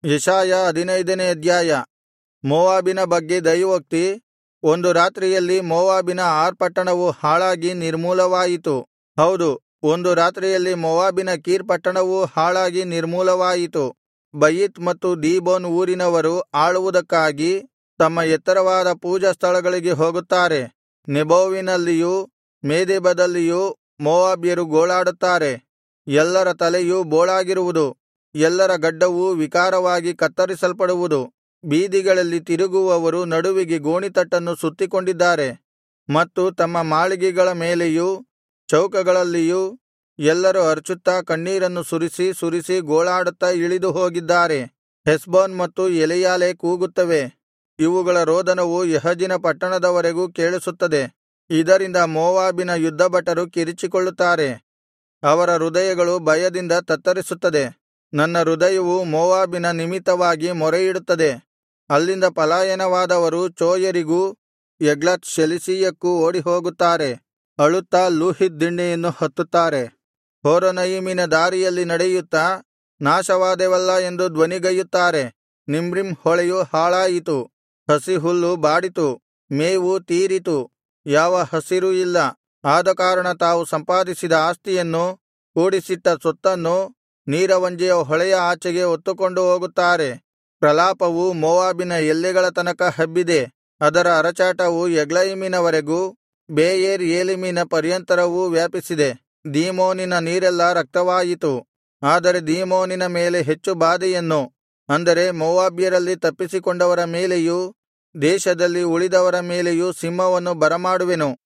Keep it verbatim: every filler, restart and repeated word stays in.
ಯೆಶಾಯ ಹದಿನೈದನೇ ಅಧ್ಯಾಯ. ಮೋವಾಬಿನ ಬಗ್ಗೆ ದೈವೋಕ್ತಿ. ಒಂದು ರಾತ್ರಿಯಲ್ಲಿ ಮೋವಾಬಿನ ಆರ್ ಪಟ್ಟಣವು ಹಾಳಾಗಿ ನಿರ್ಮೂಲವಾಯಿತು. ಹೌದು, ಒಂದು ರಾತ್ರಿಯಲ್ಲಿ ಮೋವಾಬಿನ ಕೀರ್ ಪಟ್ಟಣವೂ ಹಾಳಾಗಿ ನಿರ್ಮೂಲವಾಯಿತು. ಬಯಿತ್ ಮತ್ತು ದೀಬೋನ್ ಊರಿನವರು ಆಳುವುದಕ್ಕಾಗಿ ತಮ್ಮ ಎತ್ತರವಾದ ಪೂಜಾ ಸ್ಥಳಗಳಿಗೆ ಹೋಗುತ್ತಾರೆ. ನೆಬೋವಿನಲ್ಲಿಯೂ ಮೇದೆಬದಲ್ಲಿಯೂ ಮೋವಾಬ್ಯರು ಗೋಳಾಡುತ್ತಾರೆ. ಎಲ್ಲರ ತಲೆಯು ಬೋಳಾಗಿರುವುದು, ಎಲ್ಲರ ಗಡ್ಡವೂ ವಿಕಾರವಾಗಿ ಕತ್ತರಿಸಲ್ಪಡುವುದು. ಬೀದಿಗಳಲ್ಲಿ ತಿರುಗುವವರು ನಡುವಿಗೆ ಗೋಣಿತಟ್ಟನ್ನು ಸುತ್ತಿಕೊಂಡಿದ್ದಾರೆ, ಮತ್ತು ತಮ್ಮ ಮಾಳಿಗೆಗಳ ಮೇಲೆಯೂ ಚೌಕಗಳಲ್ಲಿಯೂ ಎಲ್ಲರೂ ಅರಚುತ್ತಾ ಕಣ್ಣೀರನ್ನು ಸುರಿಸಿ ಸುರಿಸಿ ಗೋಳಾಡುತ್ತಾ ಇಳಿದು ಹೋಗಿದ್ದಾರೆ. ಹೆಷ್ಬೋನ್ ಮತ್ತು ಎಲೆಯಾಲೆ ಕೂಗುತ್ತವೆ. ಇವುಗಳ ರೋದನವು ಯಹಜಿನ ಪಟ್ಟಣದವರೆಗೂ ಕೇಳಿಸುತ್ತದೆ. ಇದರಿಂದ ಮೋವಾಬಿನ ಯುದ್ಧಭಟರು ಕಿರಿಚಿಕೊಳ್ಳುತ್ತಾರೆ. ಅವರ ಹೃದಯಗಳು ಭಯದಿಂದ ತತ್ತರಿಸುತ್ತದೆ. ನನ್ನ ಹೃದಯವು ಮೋವಾಬಿನ ನಿಮಿತ್ತವಾಗಿ ಮೊರೆಯಿಡುತ್ತದೆ. ಅಲ್ಲಿಂದ ಪಲಾಯನವಾದವರು ಚೋಯರಿಗೂ ಎಗ್ಲತ್ ಶೆಲಿಶೀಯಕ್ಕೂ ಓಡಿಹೋಗುತ್ತಾರೆ. ಅಳುತ್ತಾ ಲೂಹಿತ್ ದಿಣ್ಣೆಯನ್ನು ಹತ್ತುತ್ತಾರೆ. ಹೊರೊನಯಿಮಿನ ದಾರಿಯಲ್ಲಿ ನಡೆಯುತ್ತಾ ನಾಶವಾದೆವಲ್ಲಾ ಎಂದು ಧ್ವನಿಗೈಯುತ್ತಾರೆ. ನಿಮ್ರೀಮ್ ಹೊಳೆಯು ಹಾಳಾಯಿತು, ಹಸಿಹುಲ್ಲು ಬಾಡಿತು, ಮೇವು ತೀರಿತು, ಯಾವ ಹಸಿರೂ ಇಲ್ಲ. ಆದಕಾರಣ ತಾವು ಸಂಪಾದಿಸಿದ ಆಸ್ತಿಯನ್ನು, ಕೂಡಿಸಿಟ್ಟ ಸೊತ್ತನ್ನು ನೀರವಂಜಿಯ ಹೊಳೆಯ ಆಚೆಗೆ ಹೊತ್ತುಕೊಂಡು ಹೋಗುತ್ತಾರೆ. ಪ್ರಲಾಪವು ಮೋವಾಬಿನ ಎಲ್ಲೆಗಳ ತನಕ ಹಬ್ಬಿದೆ. ಅದರ ಅರಚಾಟವು ಎಗ್ಲಯಿಮಿನವರೆಗೂ ಬೇಯೇರ್ ಏಲಿಮಿನ ಪರ್ಯಂತರವೂ ವ್ಯಾಪಿಸಿದೆ. ದೀಮೋನಿನ ನೀರೆಲ್ಲಾ ರಕ್ತವಾಯಿತು. ಆದರೆ ದೀಮೋನಿನ ಮೇಲೆ ಹೆಚ್ಚು ಬಾಧೆಯನ್ನು, ಅಂದರೆ ಮೋವಾಬ್ಯರಲ್ಲಿ ತಪ್ಪಿಸಿಕೊಂಡವರ ಮೇಲೆಯೂ ದೇಶದಲ್ಲಿ ಉಳಿದವರ ಮೇಲೆಯೂ ಸಿಂಹವನ್ನು ಬರಮಾಡುವೆನು.